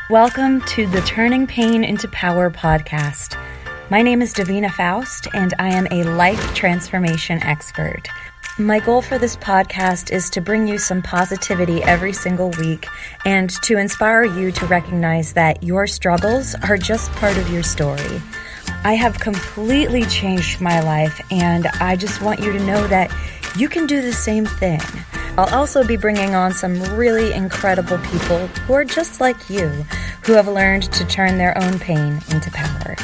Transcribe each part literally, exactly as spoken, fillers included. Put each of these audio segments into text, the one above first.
Welcome to the Turning Pain into Power podcast. My name is Davina Faust, and I am a life transformation expert. My goal for this podcast is to bring you some positivity every single week and to inspire you to recognize that your struggles are just part of your story. I have completely changed my life, and I just want you to know that you can do the same thing. I'll also be bringing on some really incredible people who are just like you, who have learned to turn their own pain into power.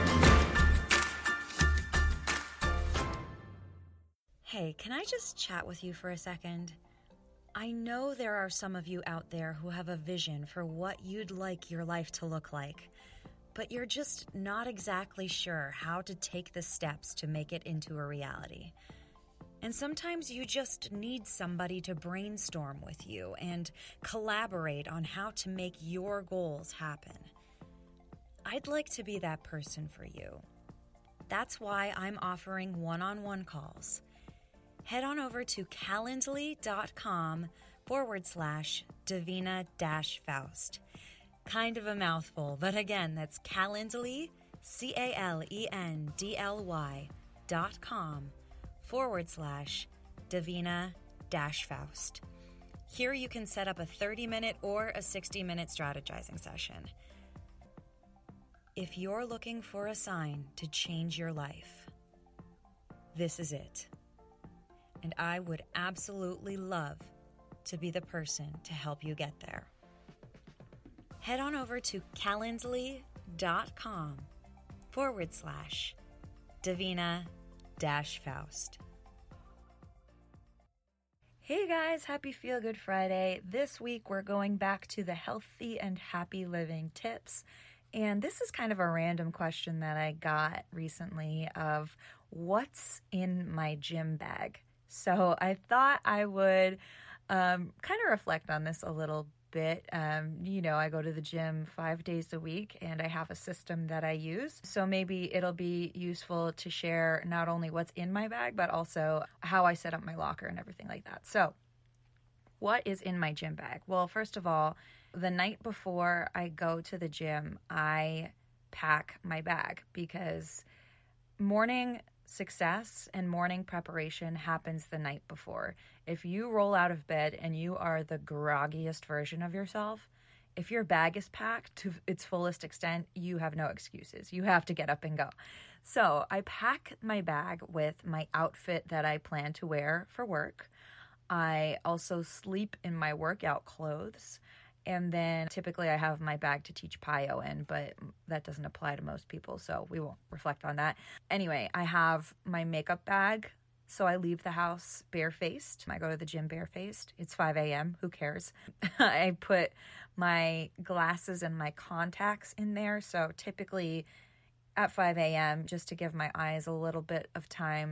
Hey, can I just chat with you for a second? I know there are some of you out there who have a vision for what you'd like your life to look like, but you're just not exactly sure how to take the steps to make it into a reality. And sometimes you just need somebody to brainstorm with you and collaborate on how to make your goals happen. I'd like to be that person for you. That's why I'm offering one-on-one calls. Head on over to calendly.com forward slash Davina dash Faust. Kind of a mouthful, but again, that's Calendly, C A L E N D L Y dot com forward slash Davina dash Faust. Here you can set up a thirty minute or a sixty minute strategizing session. If you're looking for a sign to change your life, this is it. And I would absolutely love to be the person to help you get there. Head on over to calendly.com forward slash Davina dash Faust. Hey guys, happy Feel Good Friday. This week we're going back to the healthy and happy living tips. And this is kind of a random question that I got recently of what's in my gym bag. So I thought I would um, kind of reflect on this a little bit. Um, you know, I go to the gym five days a week and I have a system that I use. So maybe it'll be useful to share not only what's in my bag, but also how I set up my locker and everything like that. So what is in my gym bag? Well, first of all, the night before I go to the gym, I pack my bag because morning success and morning preparation happens the night before. If you roll out of bed and you are the groggiest version of yourself, if your bag is packed to its fullest extent, you have no excuses. You have to get up and go. So I pack my bag with my outfit that I plan to wear for work. I also sleep in my workout clothes. And then typically I have my bag to teach P I O in, but that doesn't apply to most people, so we won't reflect on that. Anyway, I have my makeup bag, so I leave the house barefaced. I go to the gym barefaced. It's five a.m., who cares? I put my glasses and my contacts in there, so typically at five a.m., just to give my eyes a little bit of time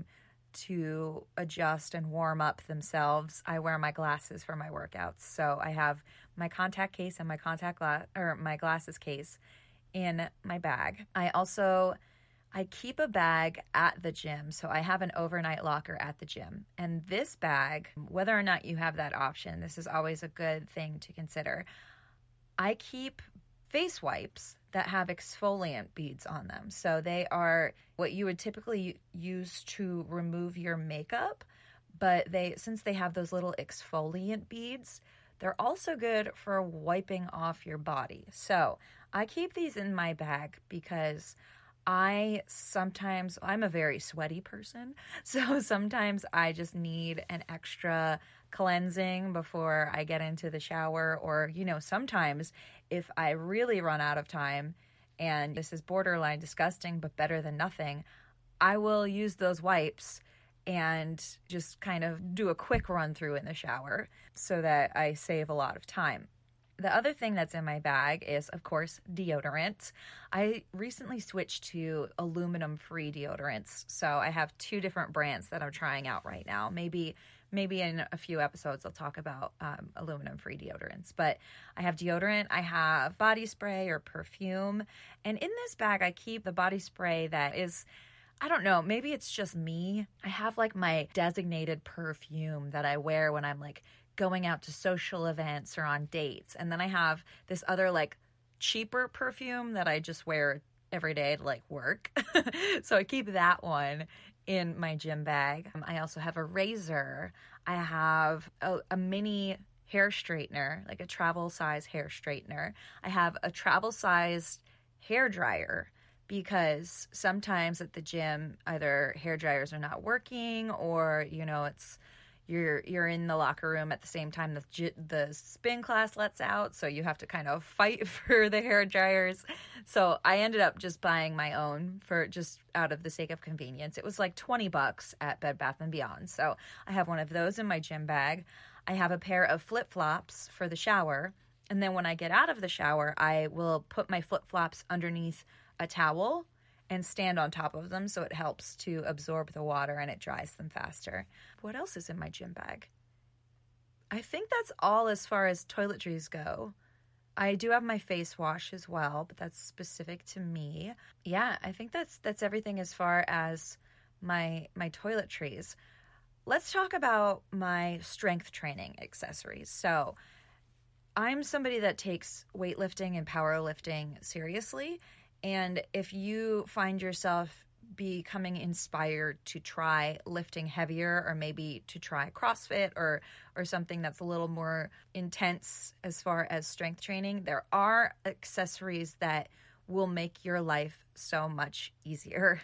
to adjust and warm up themselves, I wear my glasses for my workouts. So I have my contact case and my contact glass or my glasses case in my bag. I also I keep a bag at the gym. So I have an overnight locker at the gym. And this bag, whether or not you have that option, this is always a good thing to consider. I keep face wipes that have exfoliant beads on them. So they are what you would typically use to remove your makeup, but they since they have those little exfoliant beads, they're also good for wiping off your body. So I keep these in my bag because I sometimes, I'm a very sweaty person, so sometimes I just need an extra cleansing before I get into the shower, or, you know, sometimes if I really run out of time, and this is borderline disgusting, but better than nothing, I will use those wipes and just kind of do a quick run through in the shower so that I save a lot of time. The other thing that's in my bag is, of course, deodorant. I recently switched to aluminum-free deodorants, so I have two different brands that I'm trying out right now. Maybe maybe in a few episodes I'll talk about um, aluminum-free deodorants. But I have deodorant, I have body spray or perfume, and in this bag I keep the body spray that is, I don't know, maybe it's just me. I have like my designated perfume that I wear when I'm like going out to social events or on dates. And then I have this other like cheaper perfume that I just wear every day to like work. So I keep that one in my gym bag. Um, I also have a razor. I have a, a mini hair straightener, like a travel size hair straightener. I have a travel sized hair dryer because sometimes at the gym either hair dryers are not working or, you know, it's You're you're in the locker room at the same time the the spin class lets out, so you have to kind of fight for the hair dryers. So I ended up just buying my own for just out of the sake of convenience. It was like twenty bucks at Bed Bath and Beyond. So I have one of those in my gym bag. I have a pair of flip-flops for the shower, and then when I get out of the shower, I will put my flip-flops underneath a towel and stand on top of them so it helps to absorb the water and it dries them faster. What else is in my gym bag? I think that's all as far as toiletries go. I do have my face wash as well, but that's specific to me. Yeah, I think that's that's everything as far as my my toiletries. Let's talk about my strength training accessories. So, I'm somebody that takes weightlifting and powerlifting seriously. And if you find yourself becoming inspired to try lifting heavier or maybe to try CrossFit or or something that's a little more intense as far as strength training, there are accessories that will make your life so much easier.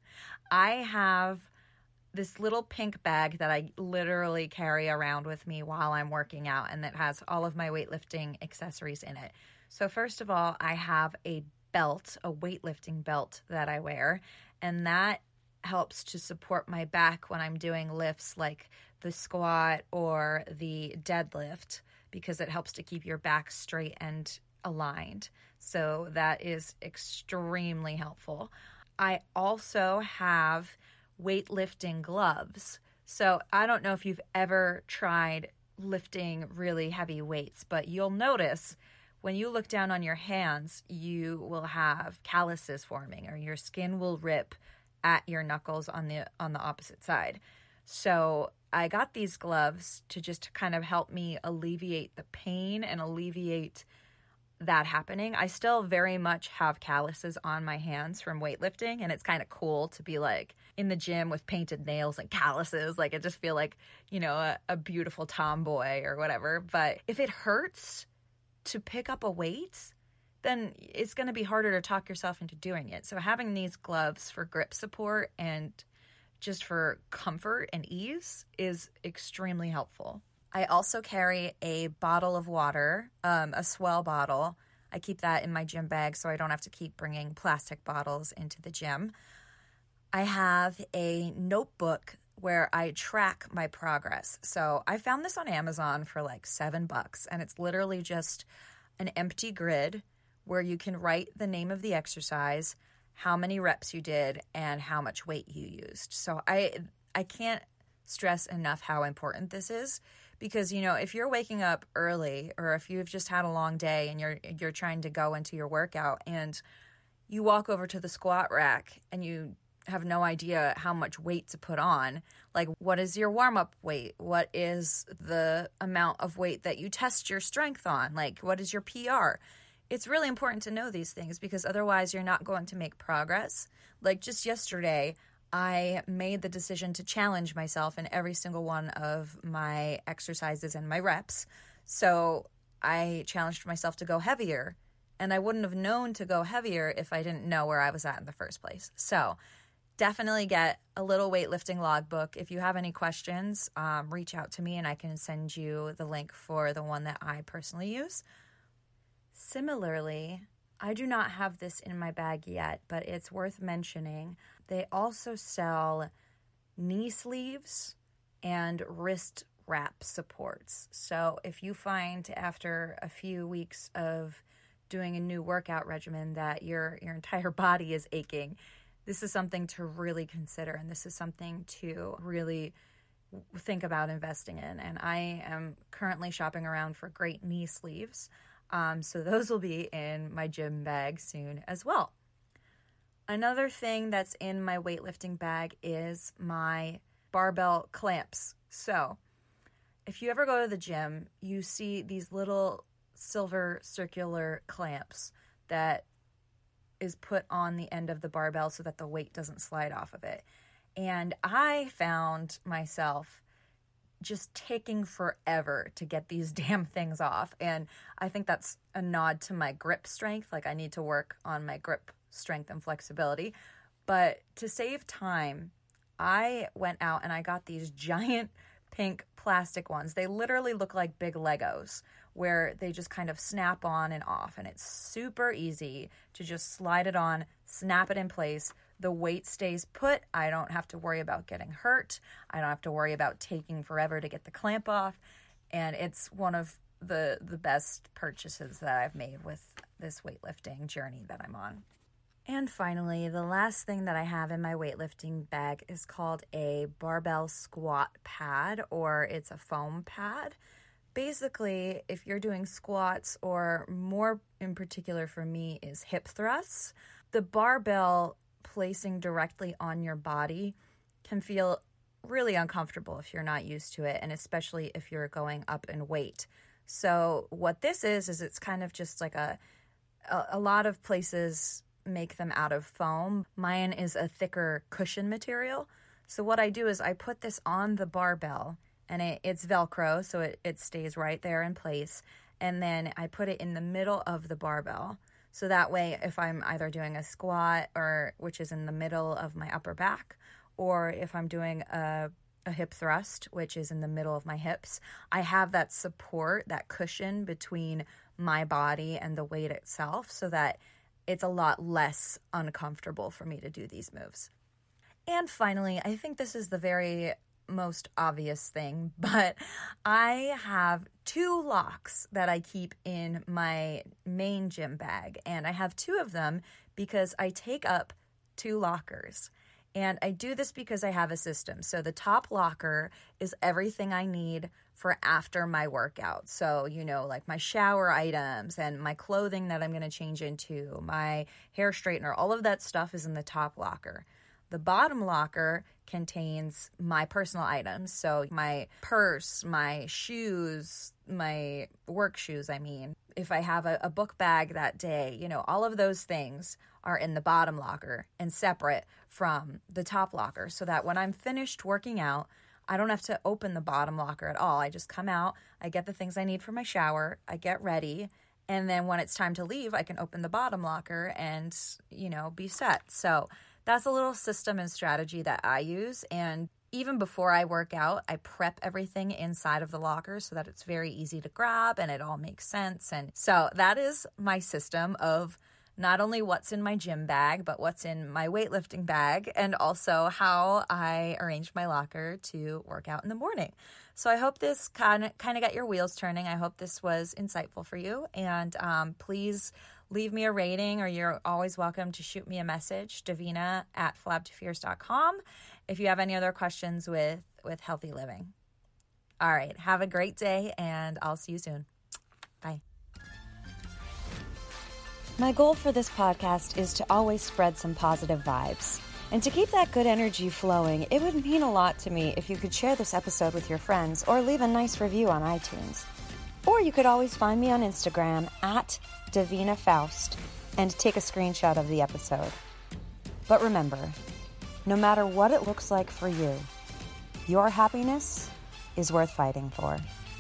I have this little pink bag that I literally carry around with me while I'm working out, and that has all of my weightlifting accessories in it. So first of all, I have a belt, a weightlifting belt that I wear, and that helps to support my back when I'm doing lifts like the squat or the deadlift, because it helps to keep your back straight and aligned. So that is extremely helpful. I also have weightlifting gloves. So I don't know if you've ever tried lifting really heavy weights, but you'll notice when you look down on your hands, you will have calluses forming, or your skin will rip at your knuckles on the on the opposite side. So I got these gloves to just kind of help me alleviate the pain and alleviate that happening. I still very much have calluses on my hands from weightlifting, and it's kind of cool to be like in the gym with painted nails and calluses. Like I just feel like, you know, a, a beautiful tomboy or whatever. But if it hurts to pick up a weight, then it's going to be harder to talk yourself into doing it. So having these gloves for grip support and just for comfort and ease is extremely helpful. I also carry a bottle of water, um, a Swell bottle. I keep that in my gym bag so I don't have to keep bringing plastic bottles into the gym. I have a notebook where I track my progress. So I found this on Amazon for like seven bucks, and it's literally just an empty grid where you can write the name of the exercise, how many reps you did, and how much weight you used. So I I can't stress enough how important this is, because, you know, if you're waking up early or if you've just had a long day and you're you're trying to go into your workout and you walk over to the squat rack and you have no idea how much weight to put on. Like, what is your warm-up weight? What is the amount of weight that you test your strength on? Like, what is your P R? It's really important to know these things, because otherwise you're not going to make progress. Like just yesterday, I made the decision to challenge myself in every single one of my exercises and my reps. So I challenged myself to go heavier, and I wouldn't have known to go heavier if I didn't know where I was at in the first place. So definitely get a little weightlifting logbook. If you have any questions, um, reach out to me and I can send you the link for the one that I personally use. Similarly, I do not have this in my bag yet, but it's worth mentioning. They also sell knee sleeves and wrist wrap supports. So if you find after a few weeks of doing a new workout regimen that your your entire body is aching, this is something to really consider, and this is something to really think about investing in. And I am currently shopping around for great knee sleeves, um, so those will be in my gym bag soon as well. Another thing that's in my weightlifting bag is my barbell clamps. So if you ever go to the gym, you see these little silver circular clamps that is put on the end of the barbell so that the weight doesn't slide off of it. And I found myself just taking forever to get these damn things off. And I think that's a nod to my grip strength. Like, I need to work on my grip strength and flexibility. But to save time, I went out and I got these giant pink plastic ones. They literally look like big Legos, where they just kind of snap on and off. And it's super easy to just slide it on, snap it in place. The weight stays put. I don't have to worry about getting hurt. I don't have to worry about taking forever to get the clamp off. And it's one of the the best purchases that I've made with this weightlifting journey that I'm on. And finally, the last thing that I have in my weightlifting bag is called a barbell squat pad, or it's a foam pad. Basically, if you're doing squats, or more in particular for me is hip thrusts, the barbell placing directly on your body can feel really uncomfortable if you're not used to it, and especially if you're going up in weight. So what this is, is it's kind of just like a, a, a lot of places make them out of foam. Mine is a thicker cushion material. So what I do is I put this on the barbell, and it, it's Velcro, so it, it stays right there in place. And then I put it in the middle of the barbell. So that way, if I'm either doing a squat, or which is in the middle of my upper back, or if I'm doing a, a hip thrust, which is in the middle of my hips, I have that support, that cushion between my body and the weight itself, so that it's a lot less uncomfortable for me to do these moves. And finally, I think this is the very most obvious thing, but I have two locks that I keep in my main gym bag, and I have two of them because I take up two lockers. And I do this because I have a system. So the top locker is everything I need for after my workout. So, you know, like my shower items and my clothing that I'm going to change into, my hair straightener, all of that stuff is in the top locker. The bottom locker contains my personal items. So my purse, my shoes, my work shoes, I mean. If I have a, a book bag that day, you know, all of those things are in the bottom locker and separate from the top locker, so that when I'm finished working out, I don't have to open the bottom locker at all. I just come out, I get the things I need for my shower, I get ready, and then when it's time to leave, I can open the bottom locker and, you know, be set. So that's a little system and strategy that I use. And even before I work out, I prep everything inside of the locker so that it's very easy to grab and it all makes sense. And so that is my system of not only what's in my gym bag, but what's in my weightlifting bag, and also how I arrange my locker to work out in the morning. So I hope this kind of kind of got your wheels turning. I hope this was insightful for you. And um, please leave me a rating, or you're always welcome to shoot me a message, Davina at flab to fierce dot com, if you have any other questions with, with healthy living. All right, have a great day, and I'll see you soon. Bye. My goal for this podcast is to always spread some positive vibes. And to keep that good energy flowing, it would mean a lot to me if you could share this episode with your friends or leave a nice review on iTunes. Or you could always find me on Instagram at Davina Faust and take a screenshot of the episode. But remember, no matter what it looks like for you, your happiness is worth fighting for.